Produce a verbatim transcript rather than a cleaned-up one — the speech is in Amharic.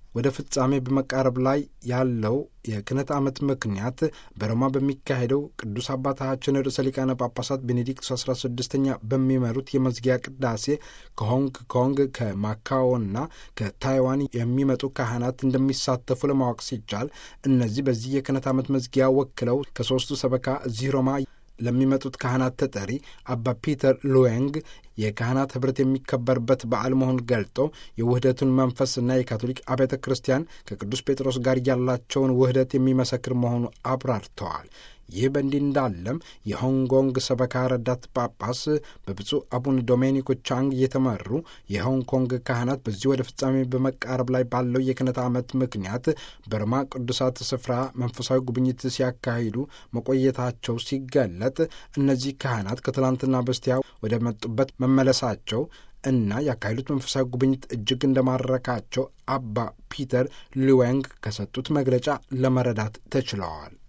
ወደ ፍጻሜ በመቃረብ ላይ ያለው የክህነት ዓመት ምክንያት በሮማ በሚካሄደው ቅዱስ አባታችን ርዕሰ ሊቃነ ጳጳሳት ቤኔዲክቶስ አስራ ስድስተኛ በሚመሩት የመዝጊያ ቅዳሴ ከሆንግ ኮንግ ከማካዎና ከታይዋን የሚመጡ ካህናት እንደሚሳተፉ ለማወቅ ሲቻል እነዚህ በዚህ የክህነት ዓመት መዝጊያ ወክለው ከሦስቱ ሰበካ እዚህ ሮማ ለሚመጡት ካህናት ተጠሪ አባ ፒተር ሉዌንግ የካህናት ኅብረት የሚከበርበት በዓል መሆኑን ገልጠው የውህደቱን መንፈስና የካቶሊክ አብያተ ክርስቲያን ከቅዱስ ጴጥሮስ ጋር ያላቸውን ውህደት የሚመሰክር መሆኑ አብራርተዋል። ይህ በእንዲህ እንዳለም የሆንግ ሰበካ ረዳት ጳጳስ በብፁዕ አቡነ ዶሜኒኮ ቻንግ የተመሩ የሆንግ ኮንግ ካህናት በዚህ ወደ ፍጻሜ በመቃረብ ላይ ባለው የክህነት ዓመት ምክንያት በሮማ ቅዱሳት ስፍራ መንፈሳዊ ጉብኝት ሲያካሂዱ መቆየታቸው ሲገለጥ እነዚህ ካህናት ከትላንትና በስቲያ ወደ መጡበት መመለሳቸው እና ያካሄዱት መንፈሳዊ ጉብኝት እጅግ እንደማረካቸው አባ ፒተር ሉዌንግ ከሰጡት መግለጫ ለመረዳት ተችለዋል።